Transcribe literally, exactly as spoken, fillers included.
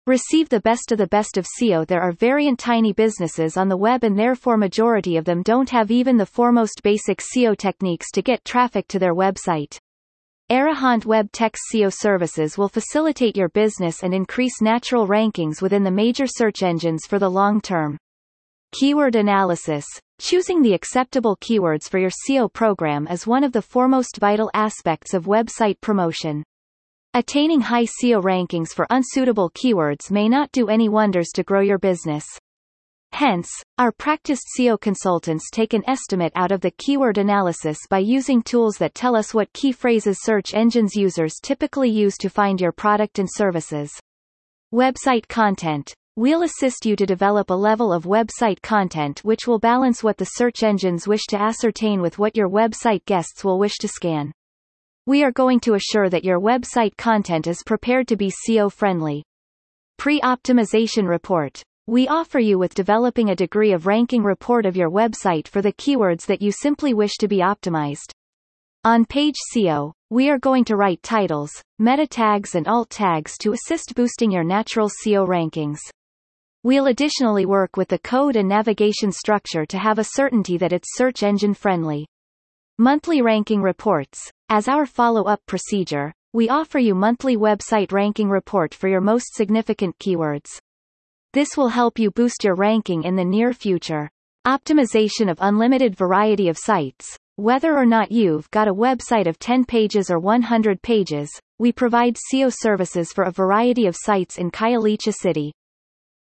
Receive the best of the best of S E O. There are variant tiny businesses on the web, and therefore majority of them don't have even the foremost basic S E O techniques to get traffic to their website. Arahant Web Text S E O services will facilitate your business and increase natural rankings within the major search engines for the long term. Keyword analysis. Choosing the acceptable keywords for your S E O program is one of the foremost vital aspects of website promotion. Attaining high S E O rankings for unsuitable keywords may not do any wonders to grow your business. Hence, our practiced S E O consultants take an estimate out of the keyword analysis by using tools that tell us what key phrases search engines users typically use to find your product and services. Website content. We'll assist you to develop a level of website content which will balance what the search engines wish to ascertain with what your website guests will wish to scan. We are going to assure that your website content is prepared to be S E O-friendly. Pre-optimization report. We offer you with developing a degree of ranking report of your website for the keywords that you simply wish to be optimized. On-page S E O, we are going to write titles, meta tags and alt tags to assist boosting your natural S E O rankings. We'll additionally work with the code and navigation structure to have a certainty that it's search engine friendly. Monthly ranking reports. As our follow-up procedure, we offer you monthly website ranking report for your most significant keywords. This will help you boost your ranking in the near future. Optimization of unlimited variety of sites. Whether or not you've got a website of ten pages or one hundred pages, we provide S E O services for a variety of sites in Khayelitsha City.